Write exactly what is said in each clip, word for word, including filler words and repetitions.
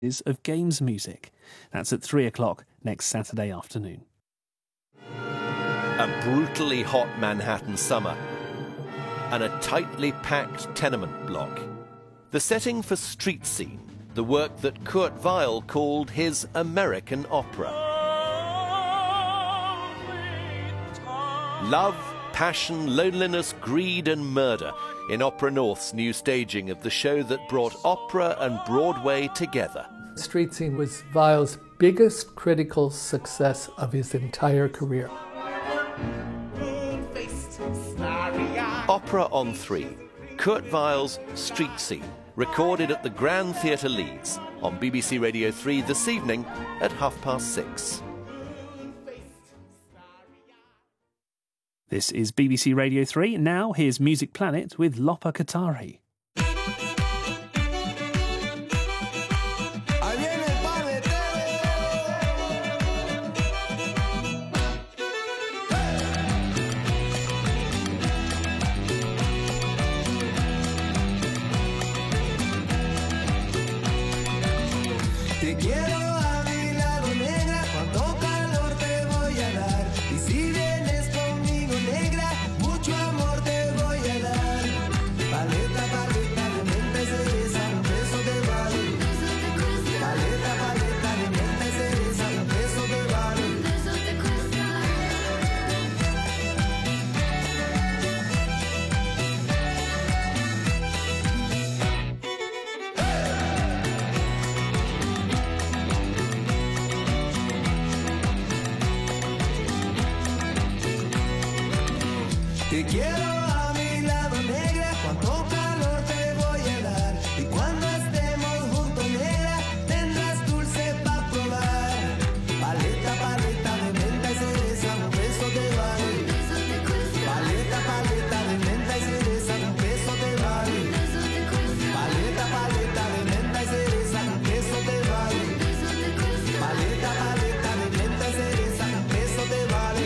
of games music. That's at three o'clock next Saturday afternoon. A brutally hot Manhattan summer and a tightly packed tenement block. The setting for Street Scene, the work that Kurt Weill called his American opera. Love, passion, loneliness, greed and murder in Opera North's new staging of the show that brought opera and Broadway together. Street Scene was Weill's biggest critical success of his entire career. Opera on Three, Kurt Weill's Street Scene, recorded at the Grand Theatre Leeds on B B C Radio three this evening at half past six. This is B B C Radio three. Now here's Music Planet with Lopa Katari. Te quiero a mi lado, negra, cuánto calor te voy a dar. Y si vienes conmigo, negra, mucho amor te voy a dar. Paleta, paleta de menta y cereza, un beso te vale. Paleta, paleta de menta y cereza, un beso te vale. Te quiero a mi lado, negra, cuánto calor te voy a dar. Y cuando estemos juntos, negra, tendrás dulce para probar. Paleta, paleta de menta y cereza, un beso te vale. Paleta, paleta de menta y cereza, un beso te vale. Paleta, paleta de menta y cereza, un beso te vale. Paleta, paleta de menta y cereza, un beso te vale.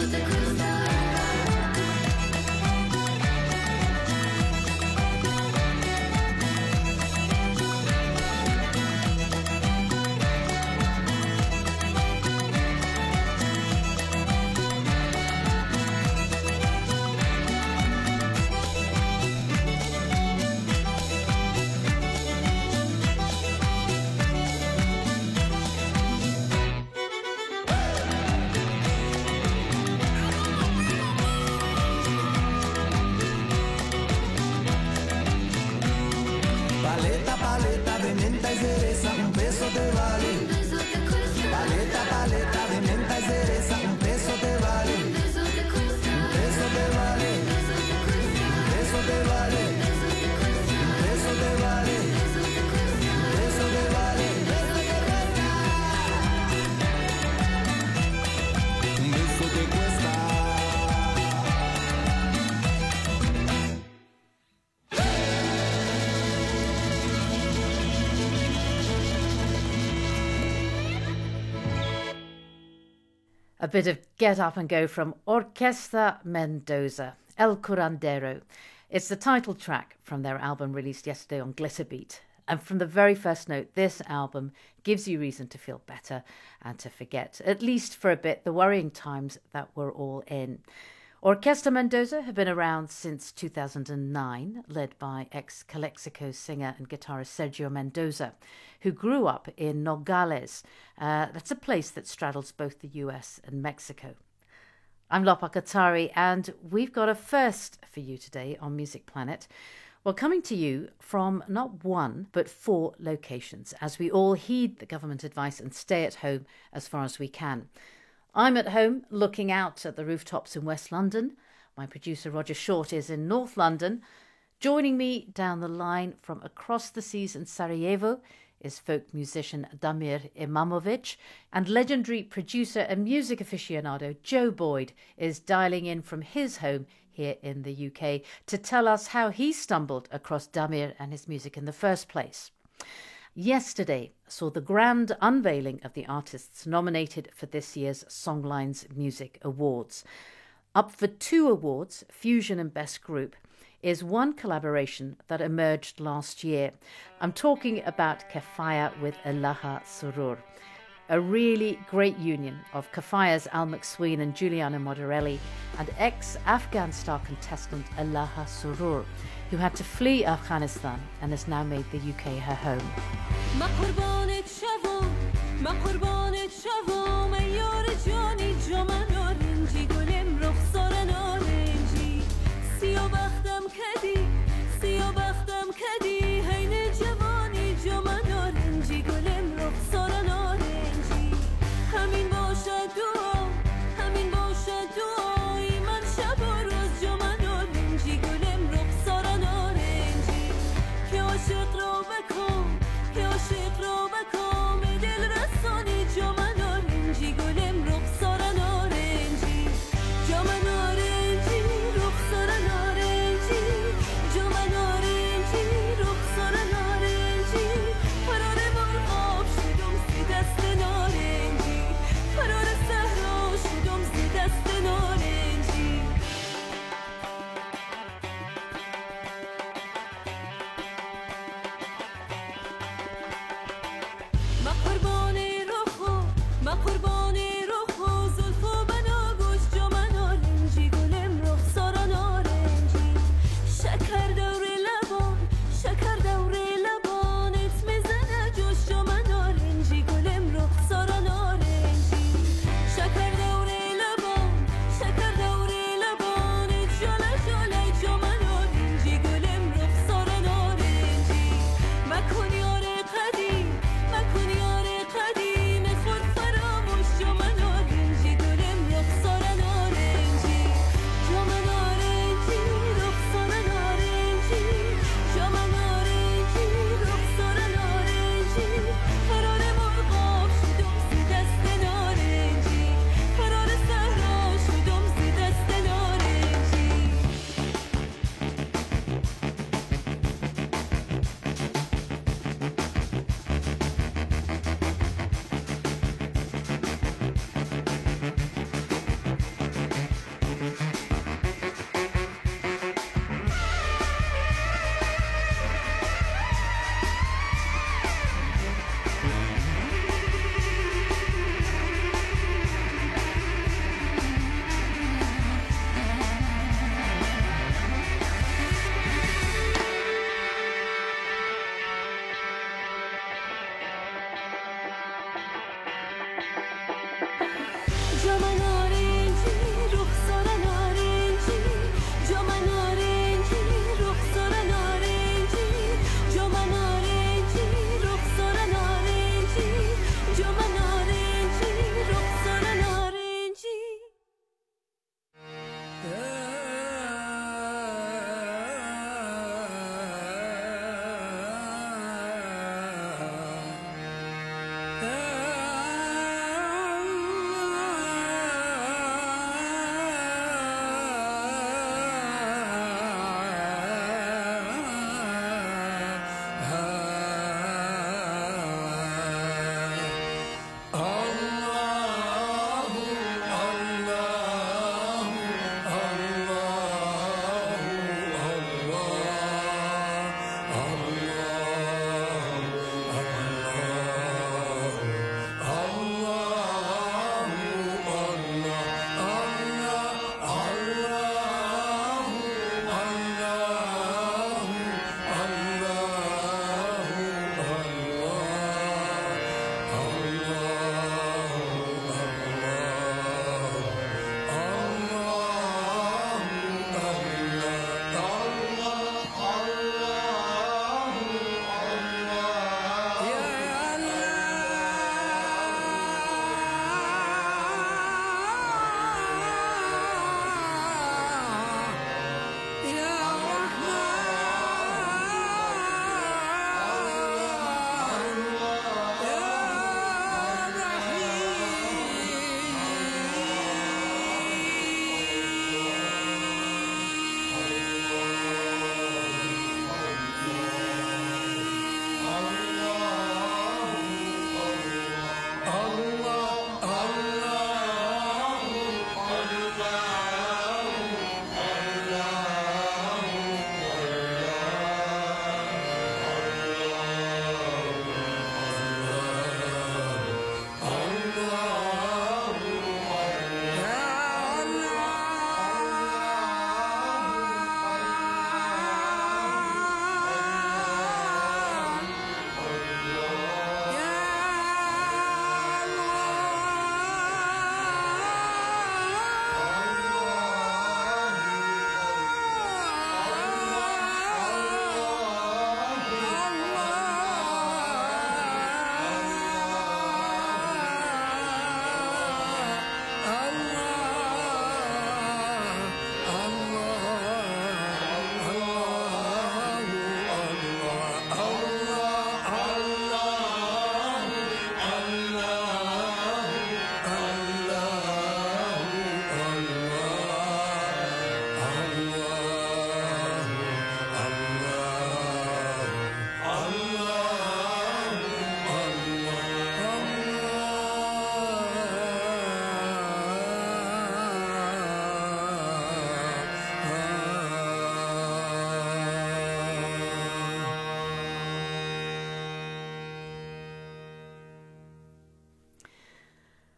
Paleta, paleta de menta y cereza, un beso te vale. Paleta, paleta de menta y cereza, un beso te vale. Un beso te vale. Un beso te vale. Un beso te vale. Un beso te vale. Un beso te cuesta. A bit of Get Up and Go from Orquesta Mendoza, El Curandero. It's the title track from their album released yesterday on Glitterbeat. And from the very first note, this album gives you reason to feel better and to forget, at least for a bit, the worrying times that we're all in. Orquesta Mendoza have been around since two thousand nine, led by ex-Calexico singer and guitarist Sergio Mendoza, who grew up in Nogales. Uh, that's a place that straddles both the U S and Mexico. I'm Lopa Katari, and we've got a first for you today on Music Planet. Well, coming to you from not one, but four locations, as we all heed the government advice and stay at home as far as we can. I'm at home looking out at the rooftops in West London. My producer Roger Short is in North London. Joining me down the line from across the seas in Sarajevo is folk musician Damir Imamovic, and legendary producer and music aficionado Joe Boyd is dialing in from his home here in the U K to tell us how he stumbled across Damir and his music in the first place. Yesterday saw the grand unveiling of the artists nominated for this year's Songlines Music Awards. Up for two awards, Fusion and Best Group, is one collaboration that emerged last year. I'm talking about Kefaya with Elaha Surur, a really great union of Kefaya's Al McSween and Giuliano Moderelli and ex-Afghan star contestant Elaha Surur, who had to flee Afghanistan and has now made the U K her home.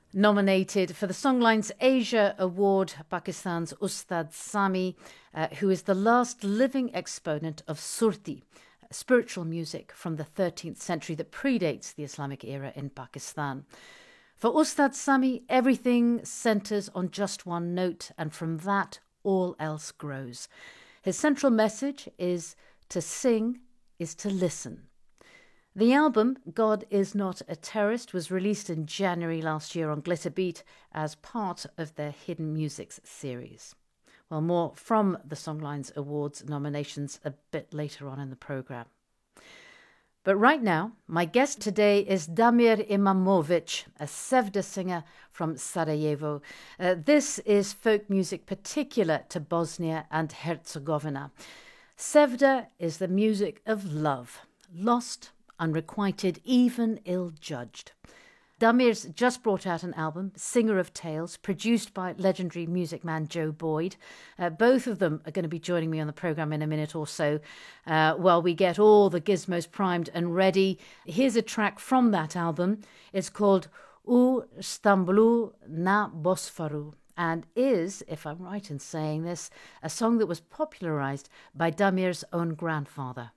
Nominated for the Songlines Asia Award, Pakistan's Ustad Sami, uh, who is the last living exponent of Surti, spiritual music from the thirteenth century that predates the Islamic era in Pakistan. For Ustad Sami, everything centres on just one note, and from that, all else grows. His central message is to sing is to listen. The album, God Is Not a Terrorist, was released in January last year on Glitterbeat as part of their Hidden Musics series. Well, more from the Songlines Awards nominations a bit later on in the programme. But right now, my guest today is Damir Imamovic, a Sevda singer from Sarajevo. Uh, this is folk music particular to Bosnia and Herzegovina. Sevda is the music of love, lost, unrequited, even ill-judged. Damir's just brought out an album, Singer of Tales, produced by legendary music man Joe Boyd. Uh, both of them are going to be joining me on the programme in a minute or so uh, while we get all the gizmos primed and ready. Here's a track from that album. It's called U Stambulu na Bosforu and is, if I'm right in saying this, a song that was popularised by Damir's own grandfather.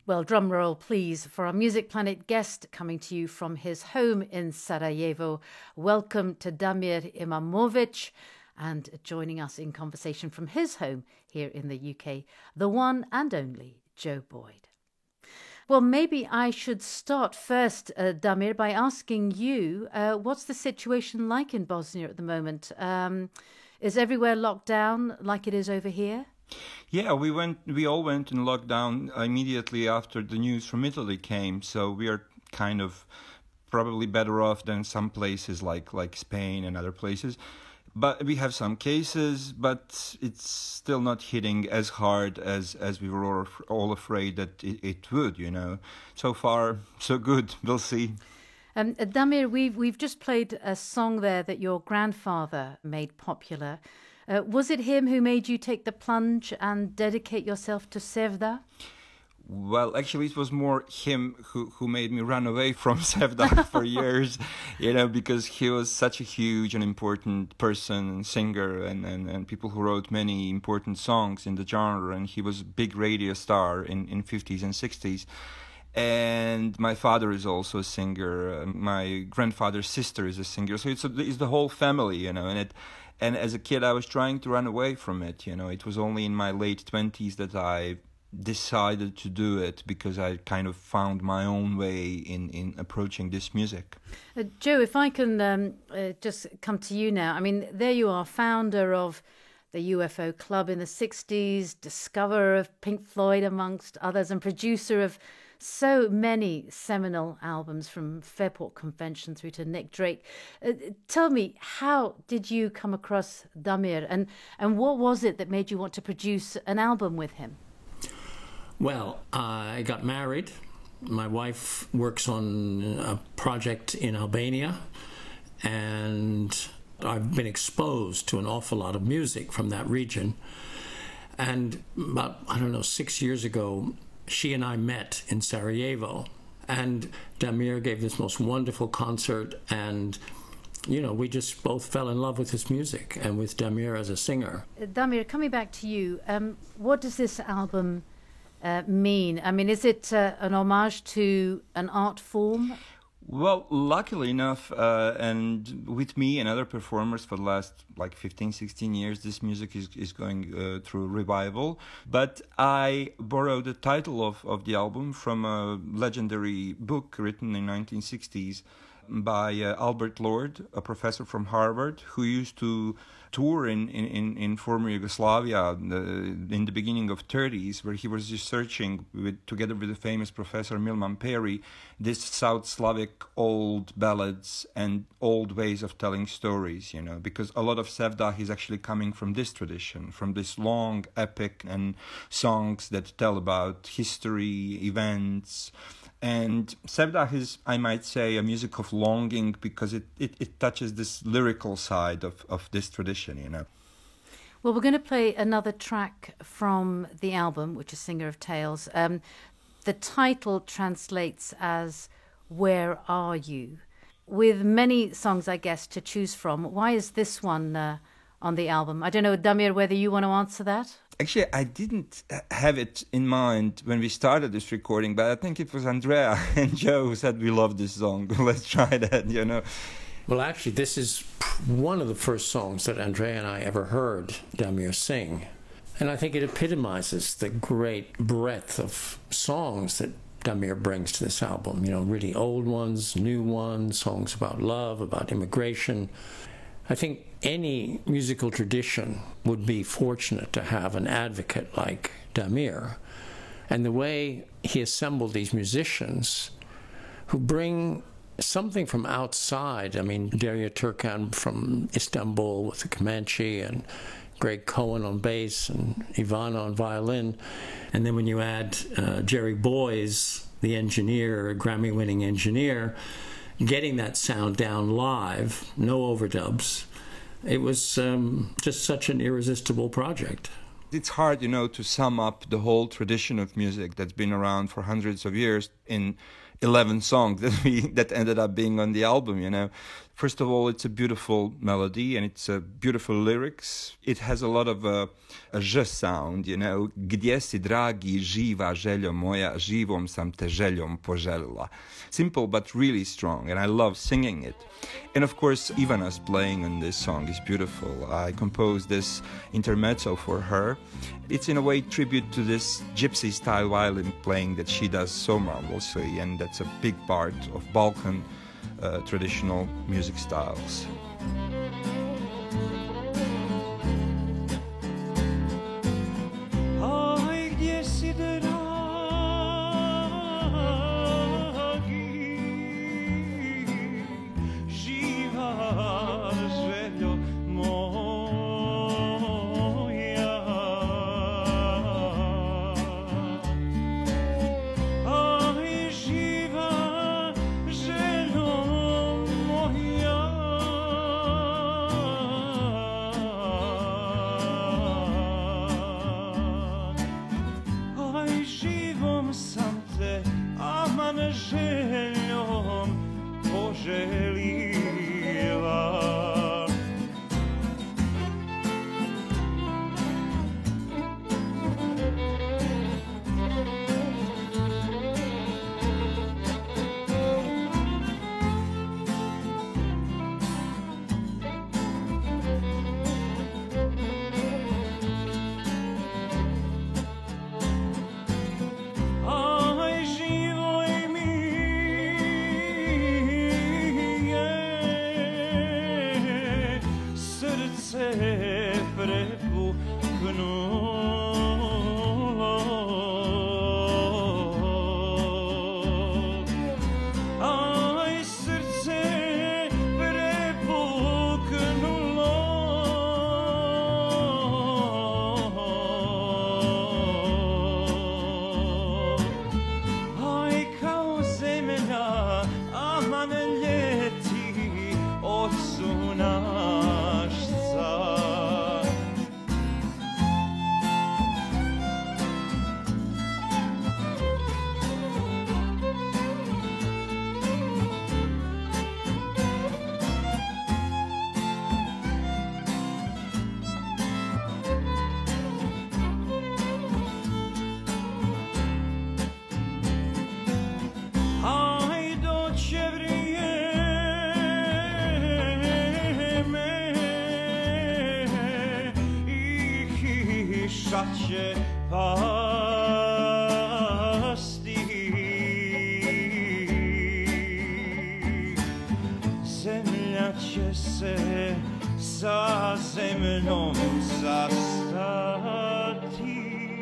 Well, drum roll, please, for our Music Planet guest coming to you from his home in Sarajevo. Welcome to Damir Imamovic, and joining us in conversation from his home here in the U K, the one and only Joe Boyd. Well, maybe I should start first, uh, Damir, by asking you, uh, what's the situation like in Bosnia at the moment? Um, is everywhere locked down like it is over here? Yeah, we went. We all went in lockdown immediately after the news from Italy came. So we are kind of probably better off than some places like like Spain and other places. But we have some cases, but it's still not hitting as hard as, as we were all afraid that it, it would, you know. So far, so good. We'll see. Um, Damir, we've, we've just played a song there that your grandfather made popular. Uh, was it him who made you take the plunge and dedicate yourself to Sevda? Well, actually, it was more him who, who made me run away from Sevda for years, you know, because he was such a huge and important person, singer, and, and, and people who wrote many important songs in the genre, and he was a big radio star in, in fifties and sixties. And my father is also a singer. Uh, my grandfather's sister is a singer. So it's, a, it's the whole family, you know, and it... And as a kid, I was trying to run away from it, you know. It was only in my late twenties that I decided to do it because I kind of found my own way in, in approaching this music. Uh, Joe, if I can um, uh, just come to you now. I mean, there you are, founder of the U F O Club in the sixties, discoverer of Pink Floyd amongst others, and producer of so many seminal albums from Fairport Convention through to Nick Drake. Uh, tell me, how did you come across Damir, and, and what was it that made you want to produce an album with him? Well, uh, I got married. My wife works on a project in Albania, and I've been exposed to an awful lot of music from that region. And about, I don't know, six years ago, she and I met in Sarajevo, and Damir gave this most wonderful concert, and, you know, we just both fell in love with his music and with Damir as a singer. Damir, coming back to you, um, what does this album uh, mean? I mean, is it uh, an homage to an art form? Well, luckily enough, uh, and with me and other performers for the last like fifteen, sixteen years, this music is, is going uh, through revival. But I borrowed the title of, of the album from a legendary book written in nineteen sixties by uh, Albert Lord, a professor from Harvard, who used to tour in, in, in former Yugoslavia the, in the beginning of thirties, where he was researching with, together with the famous professor Milman Peri, this South Slavic old ballads and old ways of telling stories, you know, because a lot of Sevdah is actually coming from this tradition, from this long epic and songs that tell about history, events. And Sevdah is, I might say, a music of longing because it, it, it touches this lyrical side of, of this tradition, you know. Well, we're going to play another track from the album, which is Singer of Tales. Um, the title translates as Where Are You? With many songs, I guess, to choose from, why is this one uh, on the album? I don't know, Damir, whether you want to answer that? Actually, I didn't have it in mind when we started this recording, but I think it was Andrea and Joe who said, we love this song, let's try that, you know. Well, actually, this is one of the first songs that Andrea and I ever heard Damir sing. And I think it epitomizes the great breadth of songs that Damir brings to this album. You know, really old ones, new ones, songs about love, about immigration. I think any musical tradition would be fortunate to have an advocate like Damir. And the way he assembled these musicians who bring something from outside. I mean, Derya Turkan from Istanbul with the Comanche, and Greg Cohen on bass, and Ivana on violin. And then when you add uh, Jerry Boyes, the engineer, a Grammy-winning engineer, getting that sound down live, no overdubs, it was um, just such an irresistible project. It's hard, you know, to sum up the whole tradition of music that's been around for hundreds of years in eleven songs that we that ended up being on the album, you know. First of all, it's a beautiful melody and it's a beautiful lyrics. It has a lot of a, a ž sound, you know. Gdje si dragi, živa željo moja, živom sam te željom poželila. Simple but really strong, and I love singing it. And of course, Ivana's playing on this song is beautiful. I composed this intermezzo for her. It's in a way tribute to this gypsy style violin playing that she does so marvelously, and that's a big part of Balkan uh, traditional music styles. će pasti, zemlja će se sa zemljom sastati.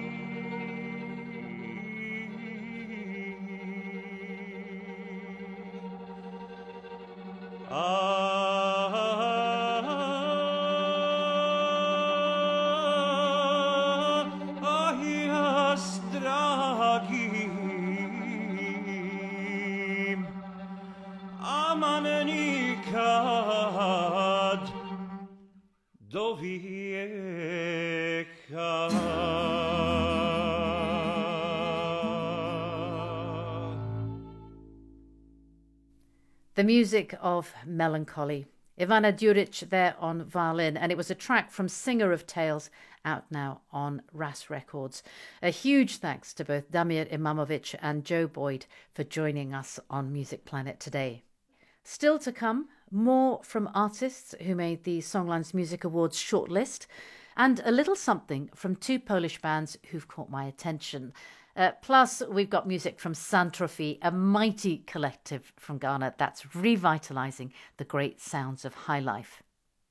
The music of Melancholy. Ivana Duric there on violin, and it was a track from Singer of Tales, out now on Ras Records. A huge thanks to both Damir Imamovic and Joe Boyd for joining us on Music Planet today. Still to come, more from artists who made the Songlines Music Awards shortlist, and a little something from two Polish bands who've caught my attention. Uh, plus, we've got music from Santrophe, a mighty collective from Ghana that's revitalising the great sounds of high life.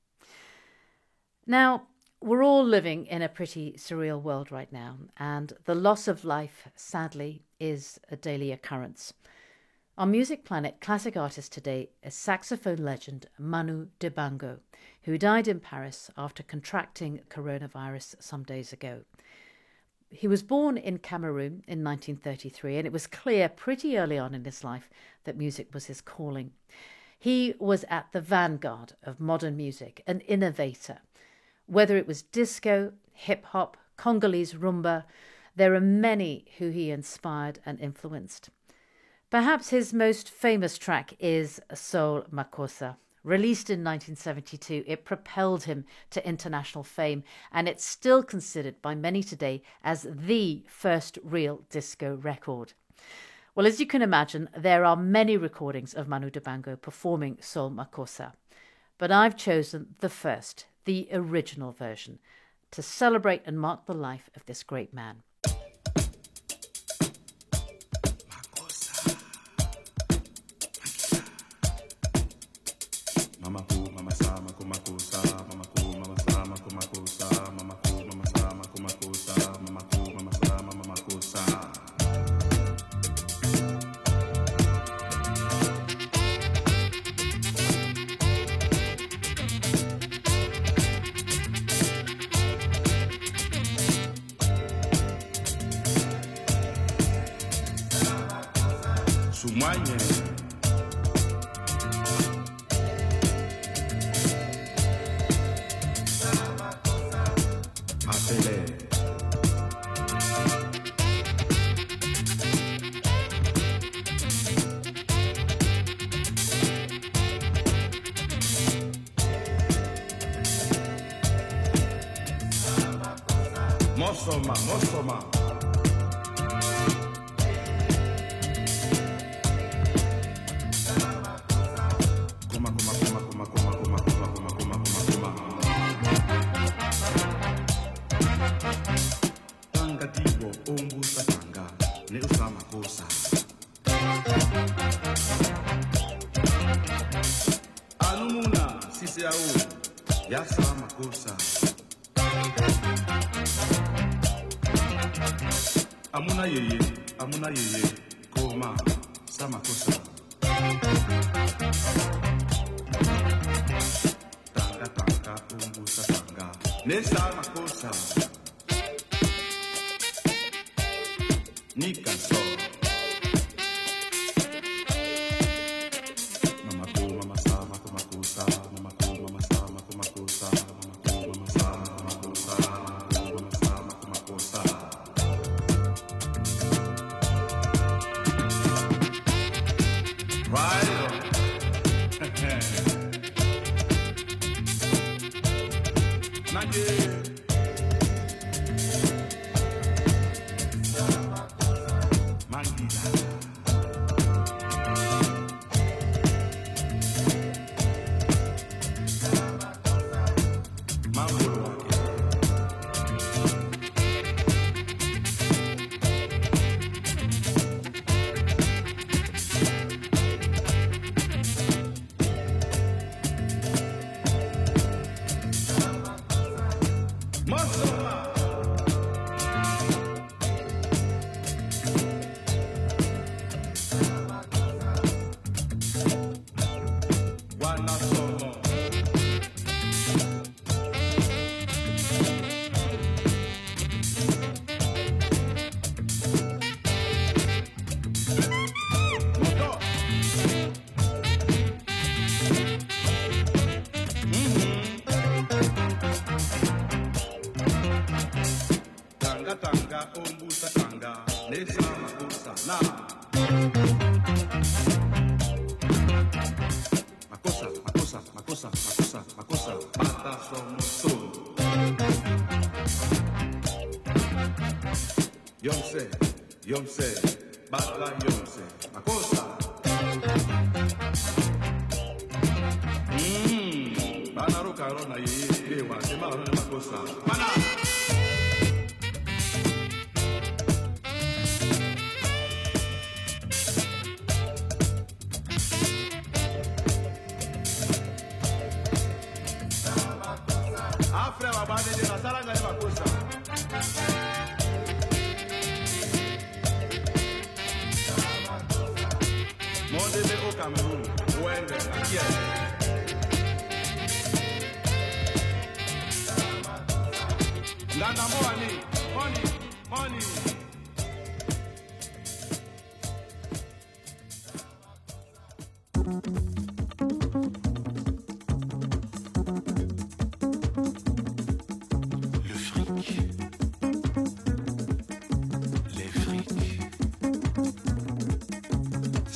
Now, we're all living in a pretty surreal world right now, and the loss of life, sadly, is a daily occurrence. On Music Planet, classic artist today is saxophone legend Manu Dibango, who died in Paris after contracting coronavirus some days ago. He was born in Cameroon in nineteen thirty-three, and it was clear pretty early on in his life that music was his calling. He was at the vanguard of modern music, an innovator. Whether it was disco, hip-hop, Congolese rumba, there are many who he inspired and influenced. Perhaps his most famous track is Soul Makossa. Released in nineteen seventy-two, it propelled him to international fame, and it's still considered by many today as the first real disco record. Well, as you can imagine, there are many recordings of Manu Dibango performing Soul Makossa, but I've chosen the first, the original version, to celebrate and mark the life of this great man. Mama ku mama sa mako mako sa mama ku mama sa mako mako sa mama ku mama sa mako mako sa mama ku mama sa mama mako sa Sumanye Mosoma, Mosoma. Kuma, kuma, kuma, kuma, kuma, kuma, kuma, kuma, kuma, kuma, kuma. Tanga tigo, ombu satanga, ne usama kosa. Anumuna, sisi au, ya sama kosa. Amuna yeye, amuna yeye, koma, sama kosa. Tanga tanga, umbu satanga, ne sama kosa. Nika so. Mama ko, mama sama, koma kosa, mama ko, mama sama, koma kosa, mama ko, mama sama, koma kosa, mama ko, mama sama, koma kosa. Right on. Nage. Mangida. Mambo. Yonse, Yonse, Bala Yonse, Makosa. Mmm, Bana Rocarona, Yewa, Semana Makosa. Mana! Afre wa bade de na sala ngale Makosa. Mondele au Cameroun, Wende, aquí es. Nana money, money, money. Le fric. Les frics.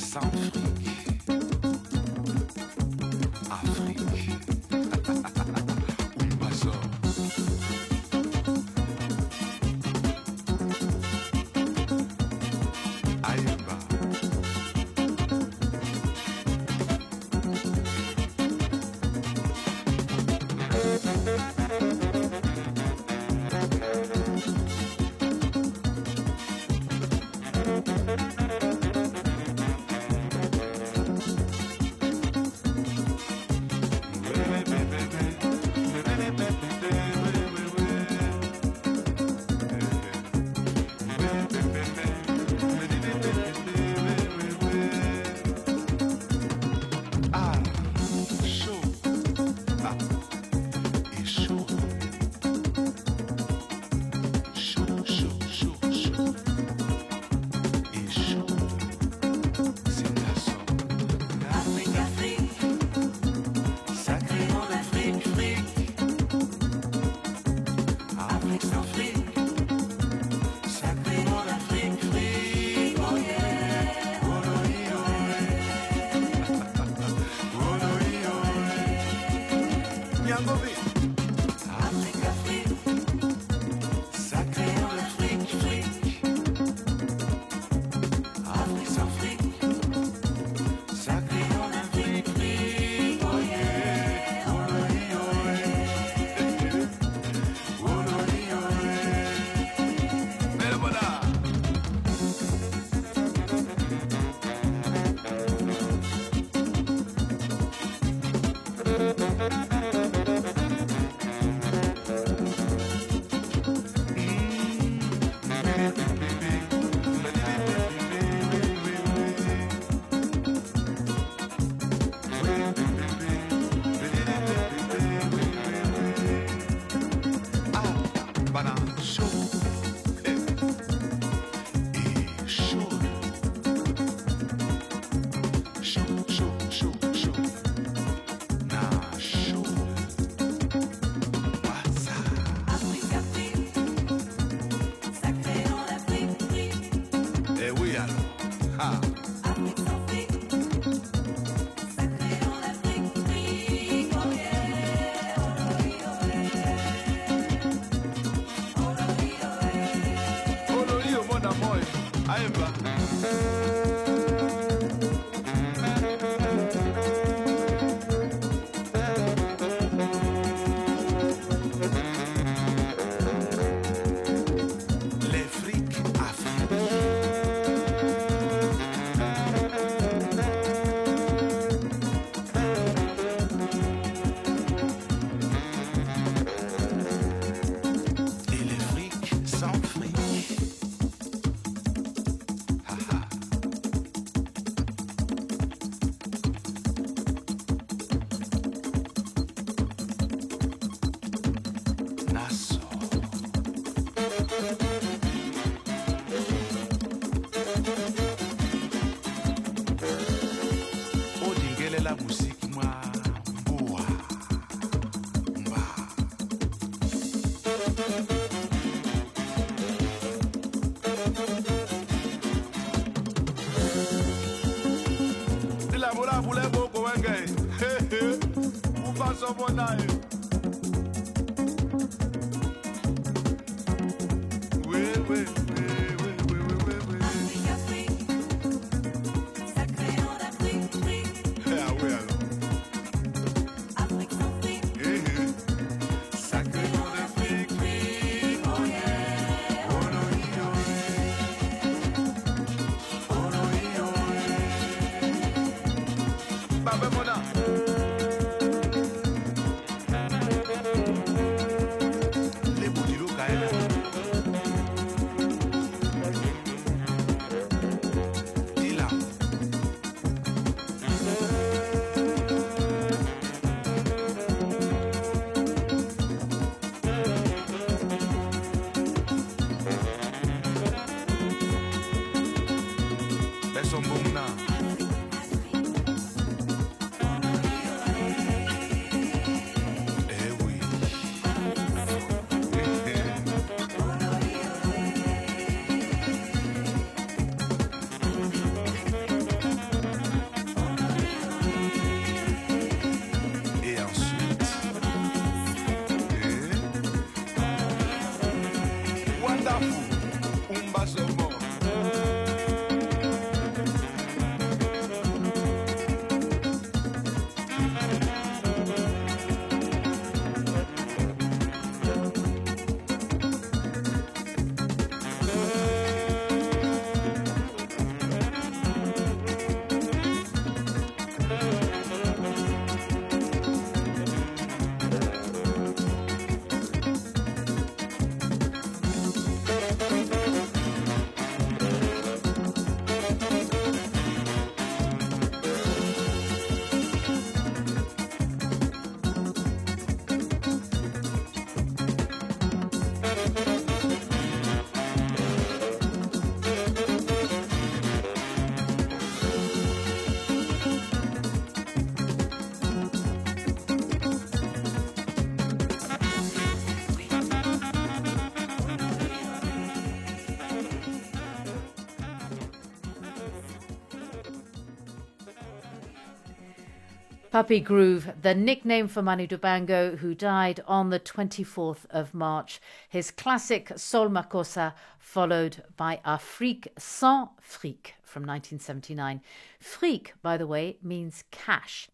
Papi Groove, the nickname for Manu Dibango, who died on the twenty-fourth of March. His classic Sol Makossa, followed by Afrique sans fric from nineteen seventy-nine. Fric, by the way, means cash.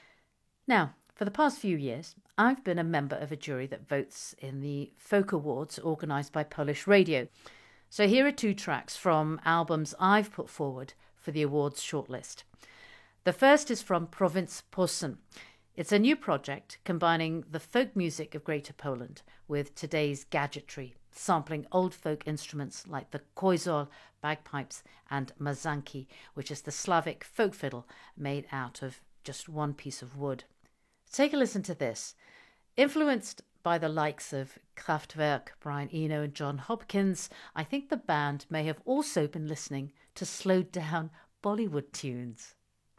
Now, for the past few years, I've been a member of a jury that votes in the Folk Awards organised by Polish Radio. So here are two tracks from albums I've put forward for the awards shortlist. The first is from Province Posen. It's a new project combining the folk music of Greater Poland with today's gadgetry, sampling old folk instruments like the koizol, bagpipes, and mazanki, which is the Slavic folk fiddle made out of just one piece of wood. Take a listen to this. Influenced by the likes of Kraftwerk, Brian Eno and John Hopkins, I think the band may have also been listening to slowed down Bollywood tunes.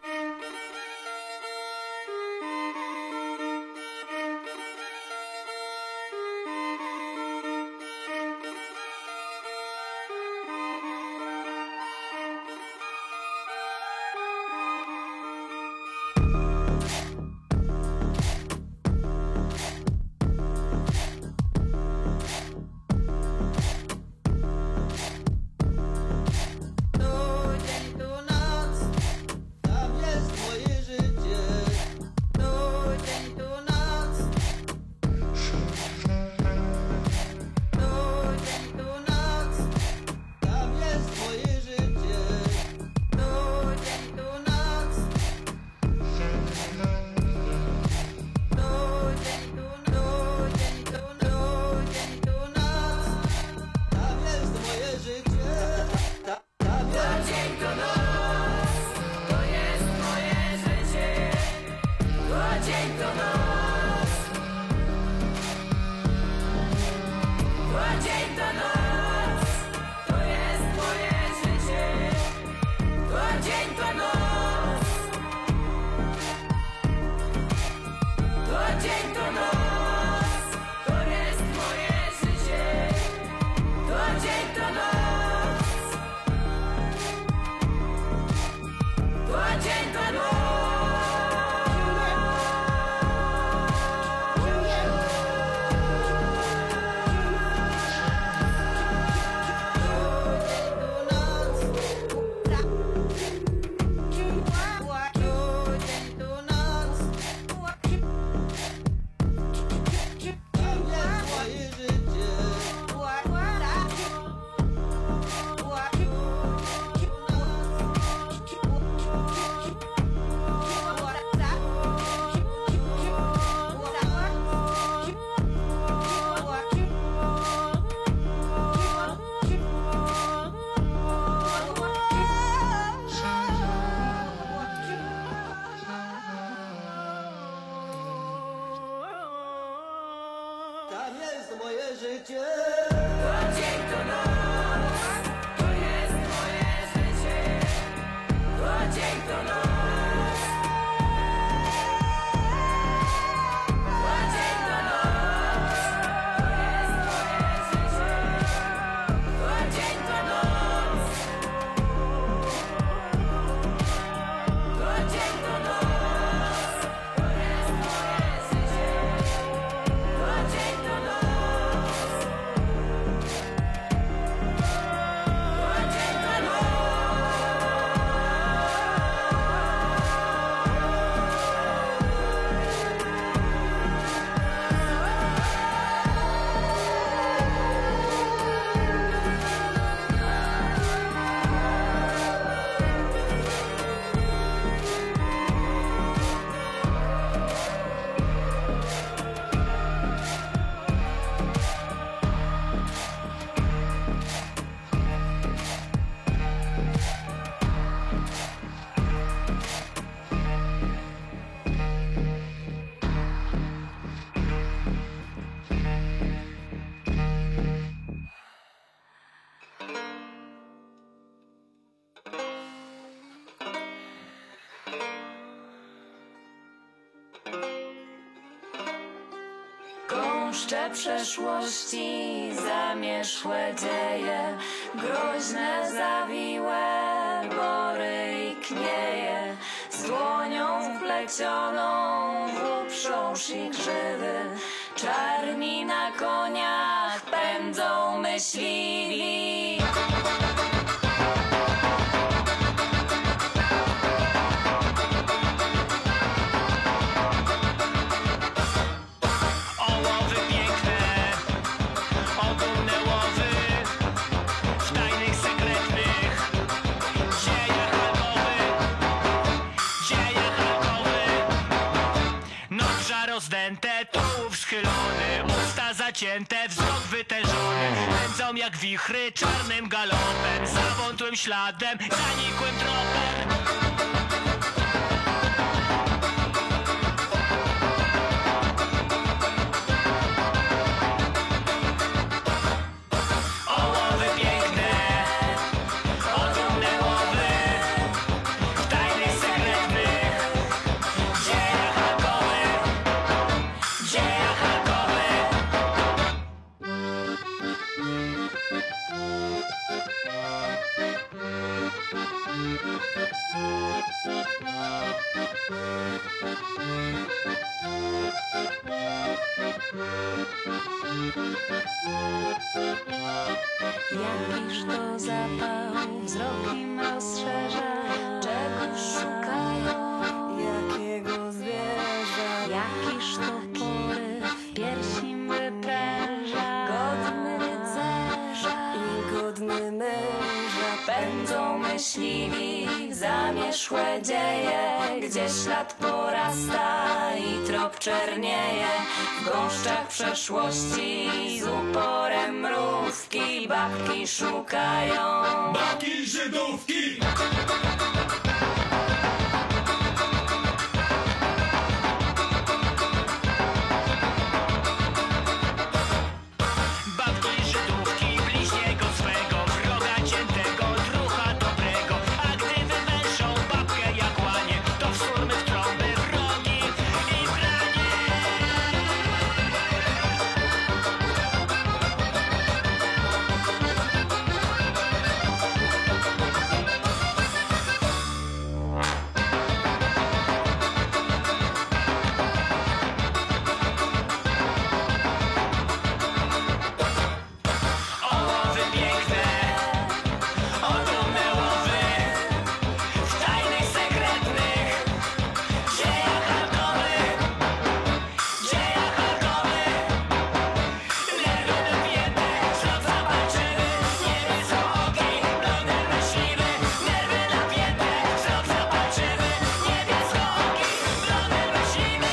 Gąszcze przeszłości, zamierzchłe dzieje, groźne, zawiłe, bory i knieje, z dłonią wplecioną w uprząż i grzywy, czarni na koniach pędzą myśliwi. Rozdęte, tułów schylony, usta zacięte, wzrok wytężony, pędzą jak wichry czarnym galopem, zawątłym śladem, zanikłym tropem. Jakiż to zapał wzrokiem rozszerza, czegoś szukają, jakiego zwierza, jakiż to poryw piersi wypręża, godny rycerza i godny męża. Pędzą myśliwi w zamierzchłe dzieje, gdzie ślad porasta i trop czernieje. W gąszczach przeszłości z uporem mrówki babki szukają, babki Żydówki. Babki Żydówki, bliźniego swego, wroga ciętego, drucha dobrego. A gdy wywęszą babkę jak łanie, to wsórmy w trąby wrogi i branie. Ołowy piękne, ogromne łowy, w tajnych, sekretnych dziejach halkowych, dziejach halkowych. Nerwy napięte, wzrok zapalczywy, niebiesko-oki, blondy myśliwy. Nerwy napięte, wzrok zapalczywy, niebiesko-oki, blondy myśliwy.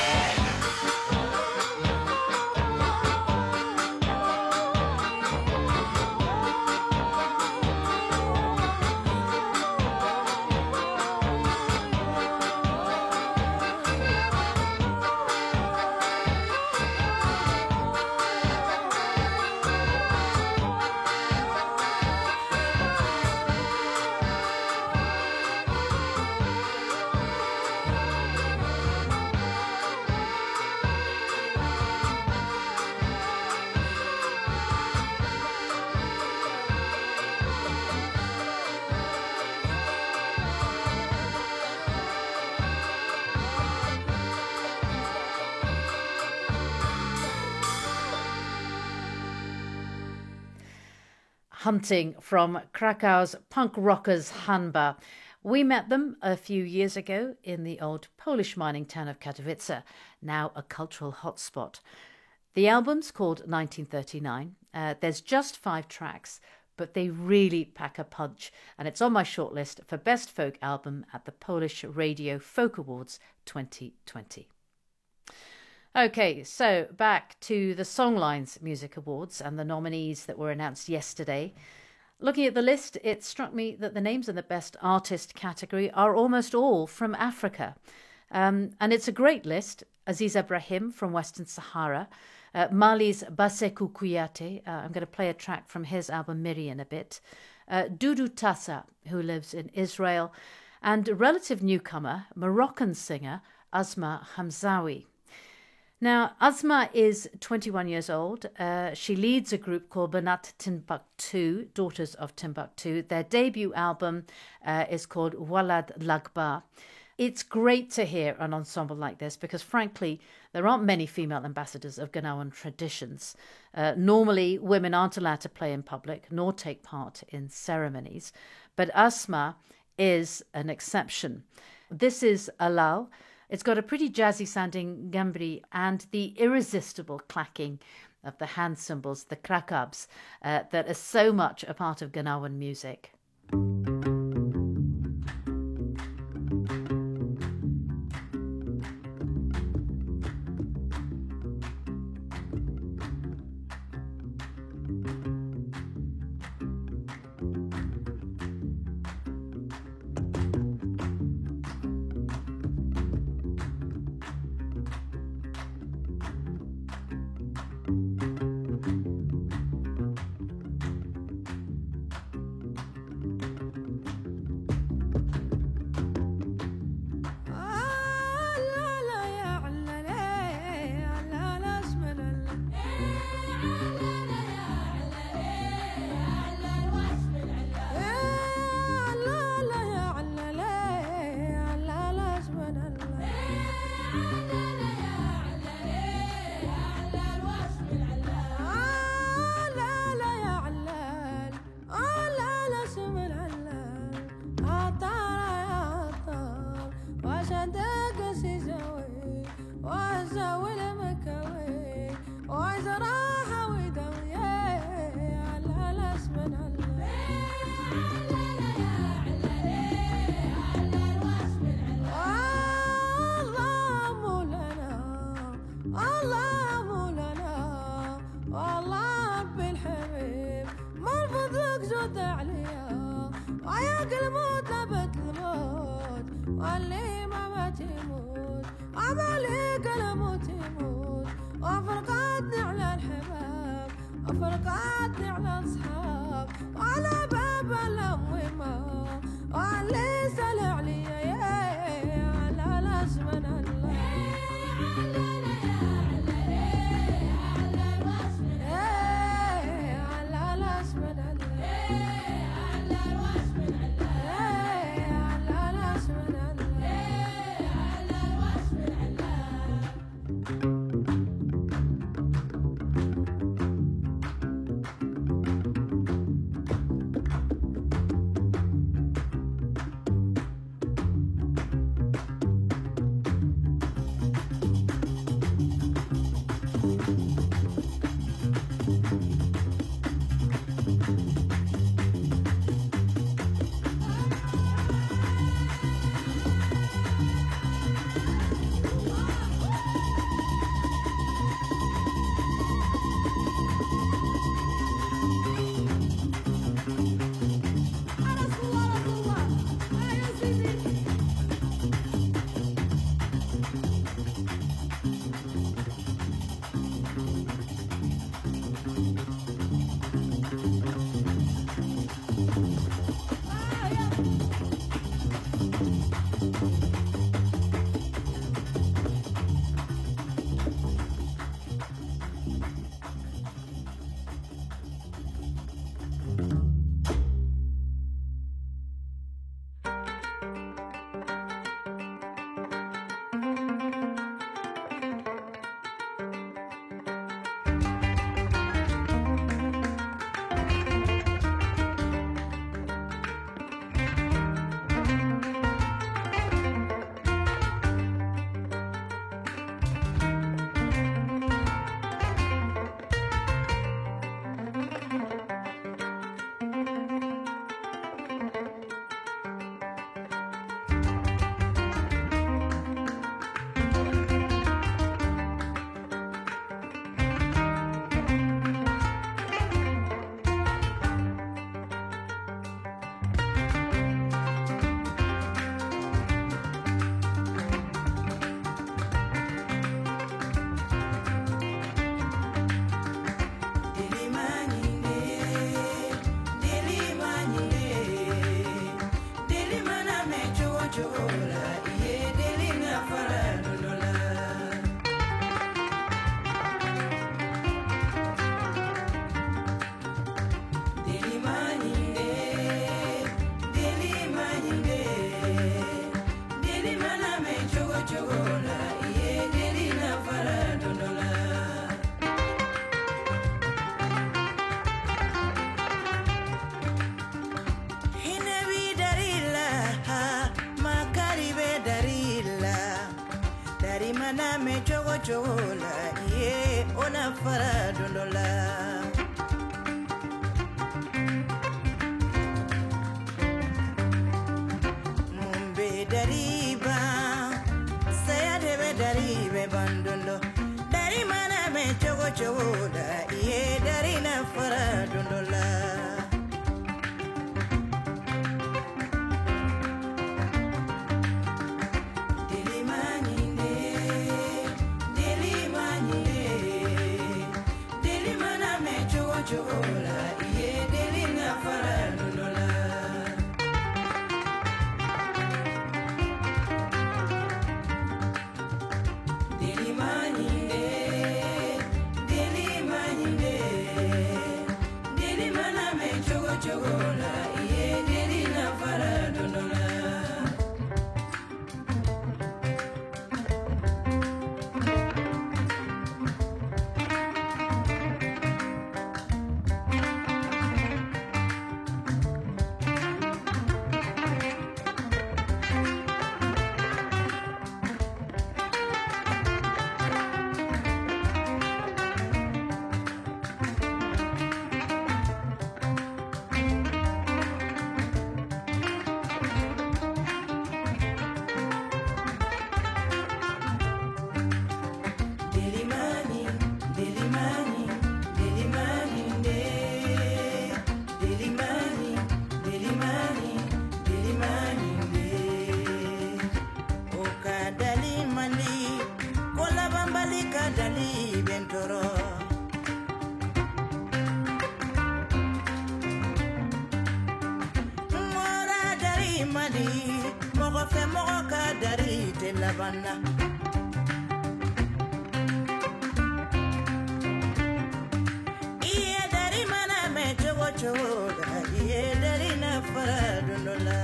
Hunting from Krakow's punk rockers Hanba. We met them a few years ago in the old Polish mining town of Katowice, now a cultural hotspot. The album's called nineteen thirty-nine. Uh, there's just five tracks, but they really pack a punch, and it's on my shortlist for Best Folk Album at the Polish Radio Folk Awards twenty twenty. Okay, so back to the Songlines Music Awards and the nominees that were announced yesterday. Looking at the list, it struck me that the names in the Best Artist category are almost all from Africa. Um, and it's a great list. Aziz Ibrahim from Western Sahara, uh, Mali's Basekou Kouyaté, uh, I'm going to play a track from his album Miri in a bit, uh, Doudou Tassa, who lives in Israel, and a relative newcomer, Moroccan singer Asma Hamzawi. Now, Asma is twenty-one years old. Uh, she leads a group called Banat Timbuktu, Daughters of Timbuktu. Their debut album uh, is called Walad Lagba. It's great to hear an ensemble like this because, frankly, there aren't many female ambassadors of Ghanaian traditions. Uh, normally, women aren't allowed to play in public nor take part in ceremonies. But Asma is an exception. This is Alal. It's got a pretty jazzy-sounding gambri and the irresistible clacking of the hand cymbals, the krakabs, uh, that are so much a part of Ghanaian music. مقصود عليا وياك الموت لبت الموت واللي ما مات يموت عمالك الموت يموت وفرقاتني على الحباب وفرقاتني على الصحاب وعلى باب الأمومة واللي سأل عليا يا على الأسمن الله di mɔgɔ fɛ mɔgɔ ka dari tɛ laban na i ye dari mana mɛn cogo cogo la i ye dari na fara don dɔ la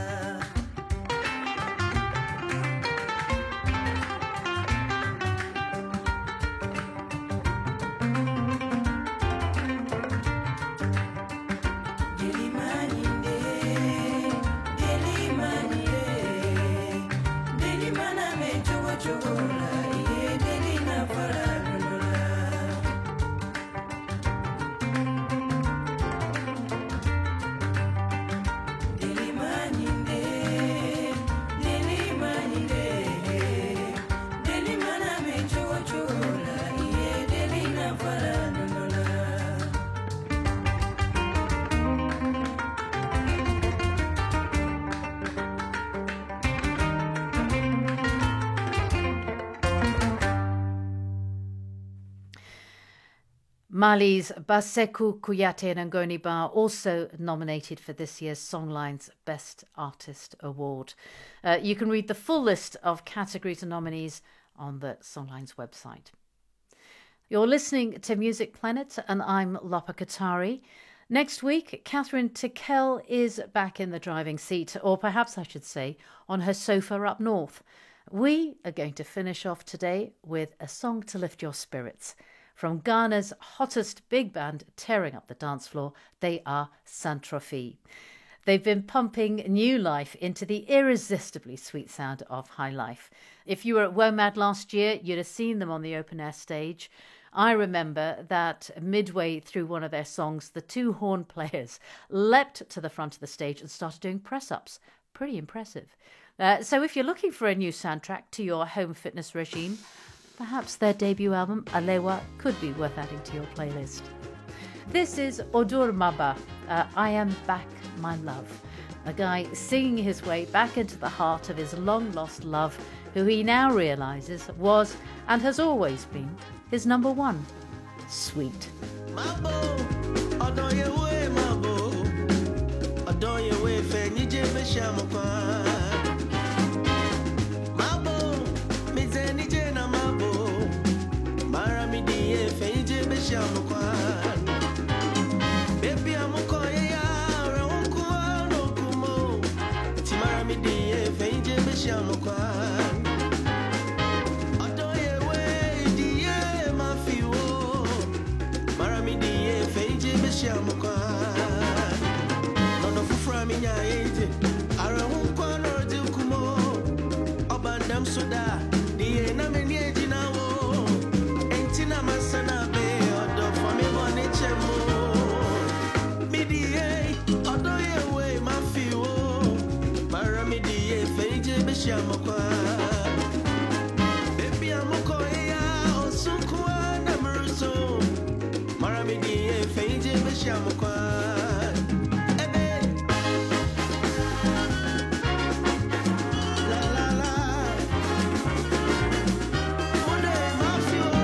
Mali's Baseku Kuyate and Ngoni Ba also nominated for this year's Songline's Best Artist Award. Uh, you can read the full list of categories and nominees on the Songline's website. You're listening to Music Planet and I'm Lapa Katari. Next week, Catherine Tickell is back in the driving seat, or perhaps I should say, on her sofa up north. We are going to finish off today with a song to lift your spirits. From Ghana's hottest big band tearing up the dance floor, they are Saint-Trophy. They've been pumping new life into the irresistibly sweet sound of High Life. If you were at WOMAD last year, you'd have seen them on the open-air stage. I remember that midway through one of their songs, the two horn players leapt to the front of the stage and started doing press-ups. Pretty impressive. Uh, so if you're looking for a new soundtrack to your home fitness regime, perhaps their debut album, Alewa, could be worth adding to your playlist. This is Odur Maba, uh, I Am Back, My Love. A guy singing his way back into the heart of his long-lost love, who he now realises was, and has always been, his number one. Sweet. Baby, I'm a coy, I'm a coy, no kumo. Timara mi di e feije be shamukwa. Adoye we di e ma fiwo. Mara mi di e feije be shamukwa. Nono fufra mi nya eje. Ara unko no di kumo. Obandam soda di e na me ni eji na wo. Entina masana be odo for me money chemo. Baby, I'm a coya, or so cool, never so. Maramidi, a fade, a shamakwa. La la la. One day, my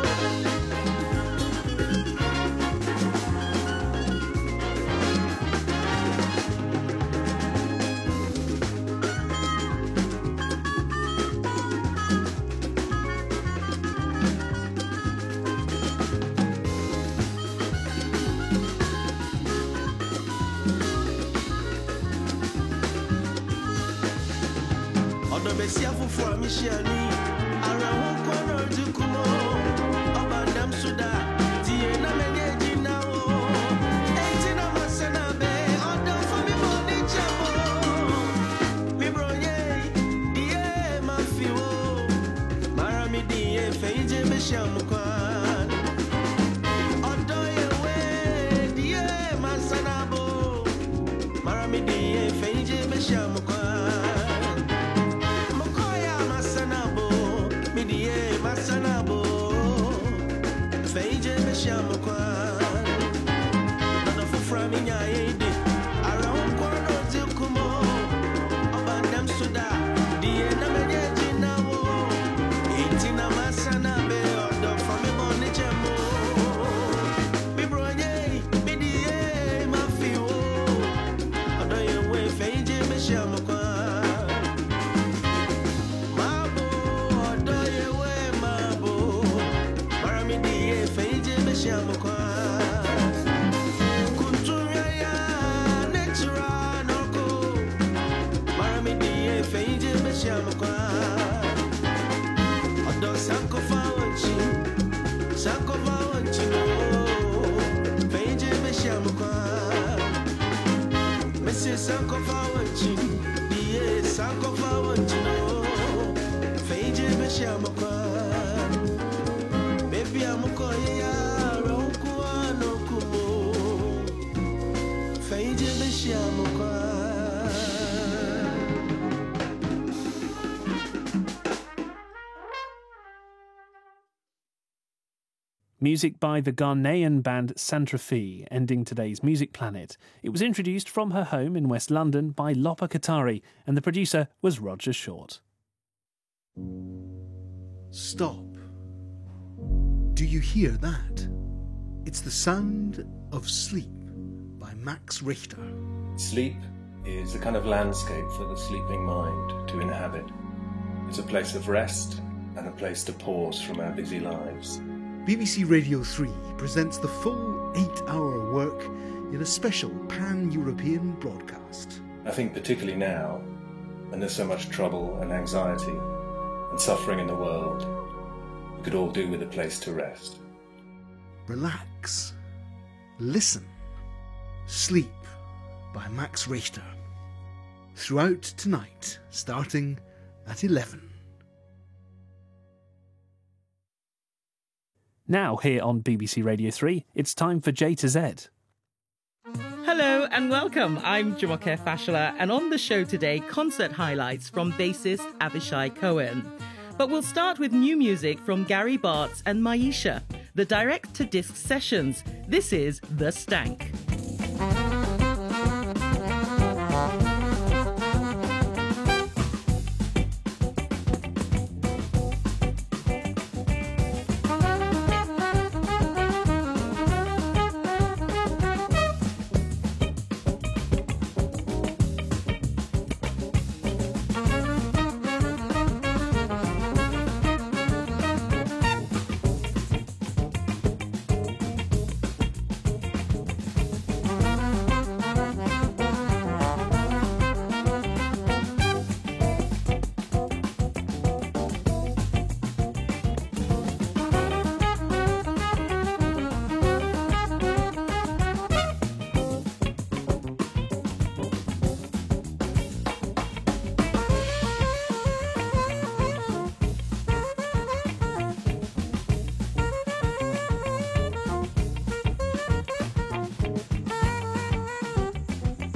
Besiafu for Michelle, around corner to Kumo, Obandam Suda, Diana Meneji now, Eighteen of us and a bay, order for me money chamo. Me broye, die, my fio, Marami die, Feije Beshamukwan. Order away, die, my sanabo, Marami die, Feije Beshamukwan. Masanabo, Feije Beshamukwan. None of Framinya Ede, around Quano Tilkumo, Obandam Suda, Diana Meneji Nawo, Itina Masanabe, or the Fami Bonichamo. Bibroye, Bidie, Mafio, Odoye, Feije Beshamukwan. say sanko fawanchin, yeah, sanko fawanchin, oh, feije beshamokwa, baby amoko ya ronkuwa no kumo, feije beshamokwa. Music by the Ghanaian band Santrafi, ending today's Music Planet. It was introduced from her home in West London by Lopa Katari, and the producer was Roger Short. Stop. Do you hear that? It's the sound of Sleep by Max Richter. Sleep is the kind of landscape for the sleeping mind to inhabit. It's a place of rest and a place to pause from our busy lives. B B C Radio three presents the full eight-hour work in a special pan-European broadcast. I think particularly now, when there's so much trouble and anxiety and suffering in the world, we could all do with a place to rest. Relax. Listen. Sleep by Max Richter. Throughout tonight, starting at eleven. Now, here on B B C Radio three, it's time for J to Z. Hello and welcome. I'm Jumoke Fashola, and on the show today, concert highlights from bassist Avishai Cohen. But we'll start with new music from Gary Bartz and Maisha, the direct-to-disc sessions. This is The Stank.